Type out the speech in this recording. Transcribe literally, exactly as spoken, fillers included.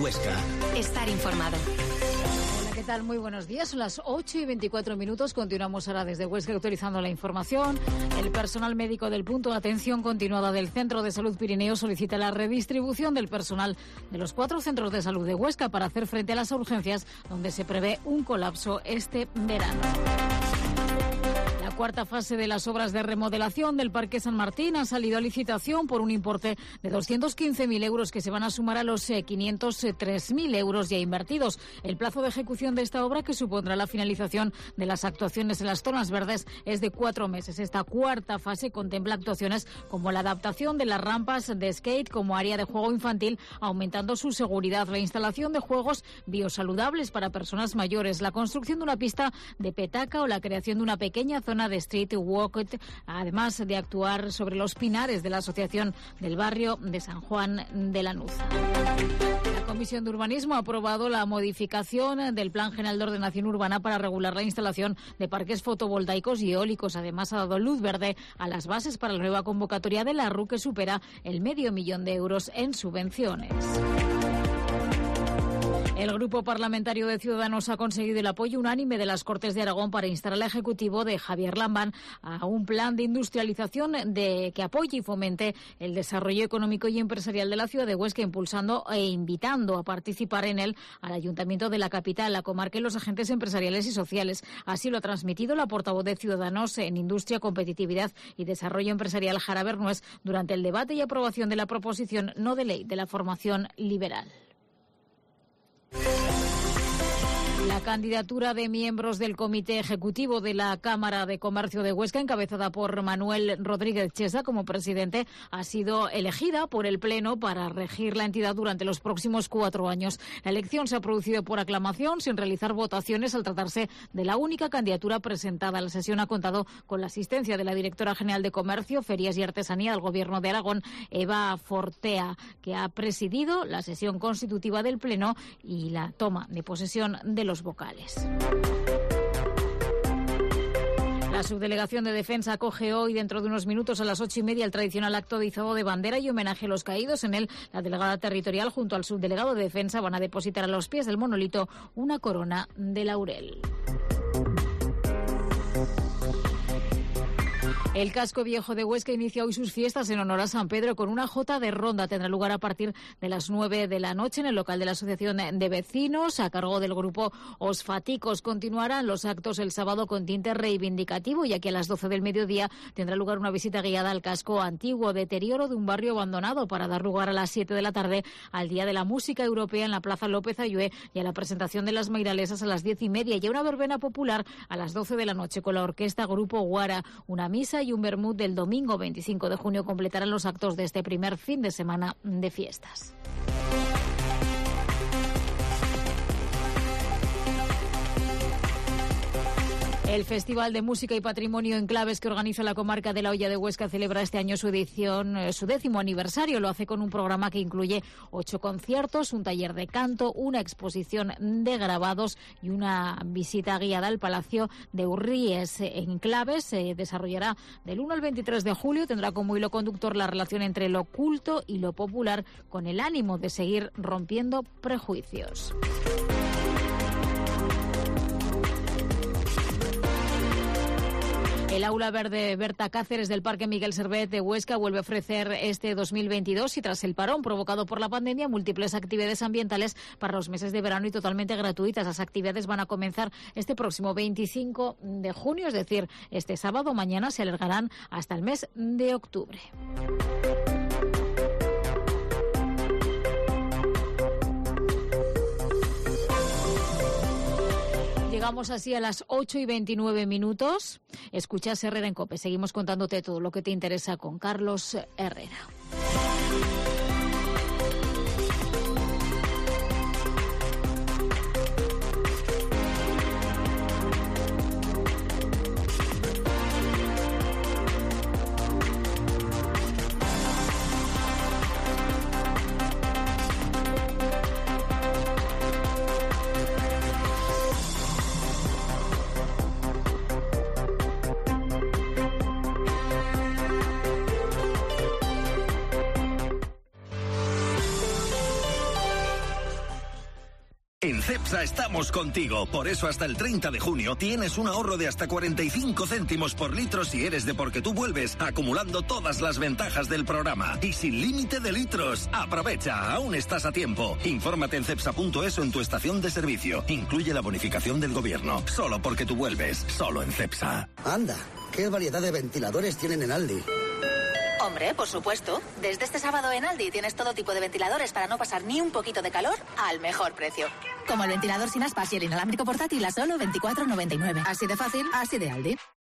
Huesca. Estar informado. ¿Qué tal? Muy buenos días. Son las ocho y veinticuatro minutos. Continuamos ahora desde Huesca actualizando la información. El personal médico del punto de atención continuada del Centro de Salud Pirineo solicita la redistribución del personal de los cuatro centros de salud de Huesca para hacer frente a las urgencias donde se prevé un colapso este verano. La cuarta fase de las obras de remodelación del Parque San Martín ha salido a licitación por un importe de doscientos quince mil euros que se van a sumar a los quinientos tres mil euros ya invertidos. El plazo de ejecución de esta obra, que supondrá la finalización de las actuaciones en las zonas verdes, es de cuatro meses. Esta cuarta fase contempla actuaciones como la adaptación de las rampas de skate como área de juego infantil, aumentando su seguridad, la instalación de juegos biosaludables para personas mayores, la construcción de una pista de petaca o la creación de una pequeña zona de street walk, además de actuar sobre los pinares de la Asociación del Barrio de San Juan de la Nuza. La Comisión de Urbanismo ha aprobado la modificación del Plan General de Ordenación Urbana para regular la instalación de parques fotovoltaicos y eólicos. Además, ha dado luz verde a las bases para la nueva convocatoria de la R U, que supera el medio millón de euros en subvenciones. El Grupo Parlamentario de Ciudadanos ha conseguido el apoyo unánime de las Cortes de Aragón para instar al Ejecutivo de Javier Lambán a un plan de industrialización de que apoye y fomente el desarrollo económico y empresarial de la ciudad de Huesca, impulsando e invitando a participar en él al Ayuntamiento de la capital, la comarca y los agentes empresariales y sociales. Así lo ha transmitido la portavoz de Ciudadanos en Industria, Competitividad y Desarrollo Empresarial, Jara Bernués, durante el debate y aprobación de la proposición no de ley de la formación liberal. La candidatura de miembros del Comité Ejecutivo de la Cámara de Comercio de Huesca, encabezada por Manuel Rodríguez Chesa como presidente, ha sido elegida por el Pleno para regir la entidad durante los próximos cuatro años. La elección se ha producido por aclamación, sin realizar votaciones, al tratarse de la única candidatura presentada. La sesión ha contado con la asistencia de la directora general de Comercio, Ferias y Artesanía del Gobierno de Aragón, Eva Fortea, que ha presidido la sesión constitutiva del Pleno y la toma de posesión de los vocales. La subdelegación de Defensa acoge hoy, dentro de unos minutos, a las ocho y media, el tradicional acto de izado de bandera y homenaje a los caídos. En él, la delegada territorial junto al subdelegado de Defensa van a depositar a los pies del monolito una corona de laurel. El Casco Viejo de Huesca inicia hoy sus fiestas en honor a San Pedro con una jota de ronda. Tendrá lugar a partir de las nueve de la noche en el local de la Asociación de Vecinos, a cargo del grupo Osfaticos. Continuarán los actos el sábado con tinte reivindicativo, y aquí a las doce del mediodía tendrá lugar una visita guiada al casco antiguo, deterioro de un barrio abandonado, para dar lugar a las siete de la tarde al Día de la Música Europea en la Plaza López Ayué y a la presentación de las Mairalesas a las diez y media, y a una verbena popular a las doce de la noche con la orquesta Grupo Guara. Una misa y un vermut del domingo veinticinco de junio completarán los actos de este primer fin de semana de fiestas. El Festival de Música y Patrimonio Enclaves que organiza la comarca de la Hoya de Huesca celebra este año su edición, su décimo aniversario. Lo hace con un programa que incluye ocho conciertos, un taller de canto, una exposición de grabados y una visita guiada al Palacio de Urríes. Enclaves se desarrollará del uno al veintitrés de julio. Tendrá como hilo conductor la relación entre lo culto y lo popular, con el ánimo de seguir rompiendo prejuicios. El Aula Verde Berta Cáceres del Parque Miguel Servet de Huesca vuelve a ofrecer este dos mil veintidós, y tras el parón provocado por la pandemia, múltiples actividades ambientales para los meses de verano y totalmente gratuitas. Las actividades van a comenzar este próximo veinticinco de junio, es decir, este sábado. Mañana se alargarán hasta el mes de octubre. Llegamos así a las ocho y veintinueve minutos. Escuchas Herrera en COPE. Seguimos contándote todo lo que te interesa con Carlos Herrera. En Cepsa estamos contigo. Por eso hasta el treinta de junio tienes un ahorro de hasta cuarenta y cinco céntimos por litro si eres de Porque Tú Vuelves, acumulando todas las ventajas del programa. Y sin límite de litros. Aprovecha, aún estás a tiempo. Infórmate en cepsa punto es o en tu estación de servicio. Incluye la bonificación del gobierno. Solo Porque Tú Vuelves. Solo en Cepsa. Anda, qué variedad de ventiladores tienen en Aldi. Hombre, por supuesto. Desde este sábado en Aldi tienes todo tipo de ventiladores para no pasar ni un poquito de calor al mejor precio. Como el ventilador sin aspas y el inalámbrico portátil a solo veinticuatro noventa y nueve. Así de fácil, así de Aldi.